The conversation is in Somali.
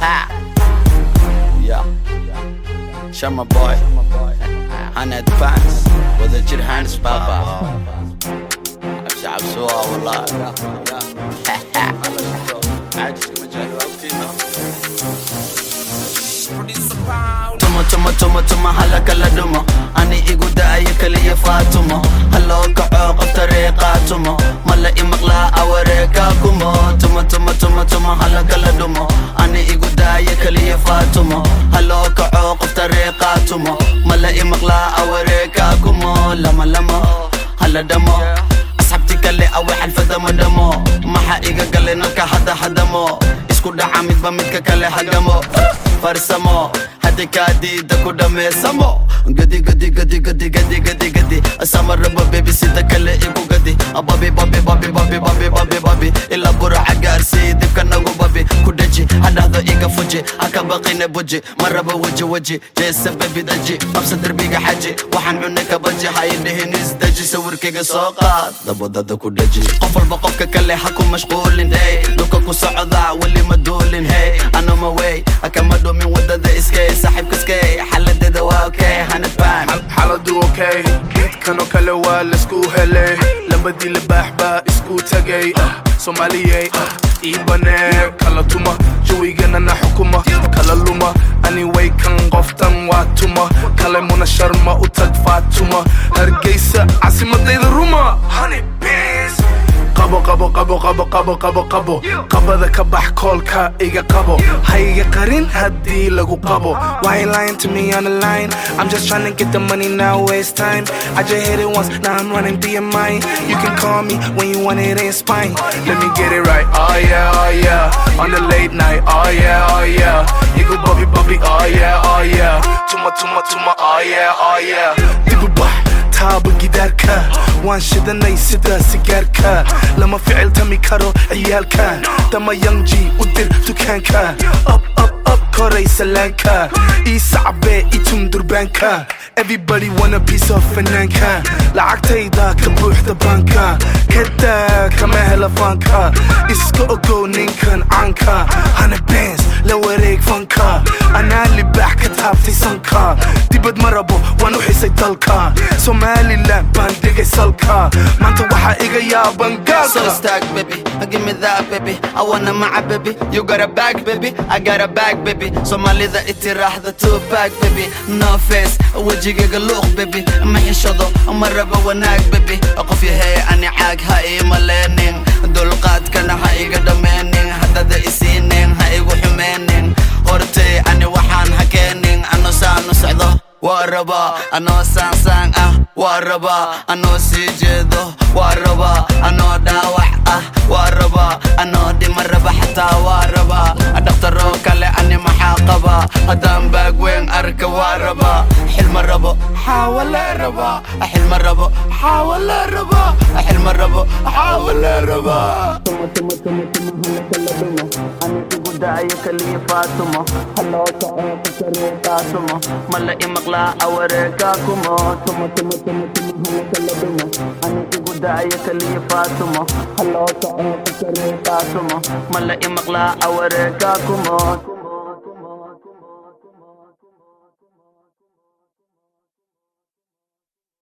Yeah, show my boy 100 pounds with a jir hands baba. شعب سوا والله. tuma halaka la dhumo ani igu daaya kaliya faatumo haloo kaco qof tariiqaatumo mala imaqlaa awareeka kumo tuma halaka la dhumo ani igu daaya kaliya faatumo haloo kaco qof tariiqaatumo mala imaqlaa awareeka kumo lama hala dhamo asxabti kale awe xalfada madhamo maxa iga gale nalka hadamo isku dhaca midba midka kale hagamo farsamo hadi kaadida ku dhameysamo gadi asama raba baby sida kale igu gadi babi ila buraca gaarsi dibka nagu babi ku dhaji hadhahdo iga fuji haka baqina buji maraba waji jeesa baby daji qabsa darbiga xaji waxaan cunay ka baji hayndhihin isdaji sawirkayga soo qaad dabadada ku dhaji qof walba qofka kale ha ku mashquulin hey dhulka ku socda weli ma duulin hey anama way akama dhumin wadada iskay saaxiibka iskay xaladeeda waa okay 100 pound xaladu okay midkano kale waa laisku helay labadii libaax baa isku tagay Soomaaliyey iibane kala tuma jawigana na xukuma kala luma anyway kan qoftan waa tuma kale muna sharma u tag faatuma hargeysa caasimadayda ruma honey bees qabo qabada ka bax koolka iga qabo hayga qarin haddii lagu qabo why you lying to me on the line I'm just trying to get the money now waste time I just hit it once now I'm running BMI you can call me when you want it in spine let me get it right oh yeah on the late night oh yeah you go bubbly oh yeah tuma oh yeah dibu bah taaba gidaarka waan shidanay sida sigaarka lama ficiltami karo ciyaalkan dama yanji u dir dukaanka up koray salaanka ii sacbe itum durbaanka everybody want a piece of fanaanka lacagtayda ka buuxda baanka kada kama hela faanka iska ogow ninkan caanka hana bands la wareeg fanka anaa libaax ka taabtay sanka dibad ma rabo waan u xisay dalka Somaliland baan dhigay salka maanta waxaa iga yaaban gaalka So stack baby, give me that baby I wanna maca baby, you got a bag baby I got a bag baby Soomaalida itiraahda two-pack baby No face, wajigayga luuq baby ma xishado, ma rabo wanaag baby qof yahay ani caag ha ii maleenin dulqaadkana ha iga dhameenin haddada isiinin ha igu xumeenin hortay ani waxaan hakeenin ano saanu socdo waa rabaa anoo saan waa rabaa anoo sii jeedo waa rabaa anoo dhaawac waa rabaa anoo dhima raba xataa waa rabaa dhaqtaroo kale ani maxaa qabaa haddaan baag weyn arka waa rabaa xilma rabo xaawala rabaa xilma rabo xaawala rabaa xilma rabo xaawala rabaa daaya kaliya faatumo haloo kaco qasariiqaatumo mala imaqlaa awareeka kumo tuma halaka la dhumo ani igu daaya kaliya faatumo haloo kaco qasariiqaatumo mala imaqlaa awareeka kumo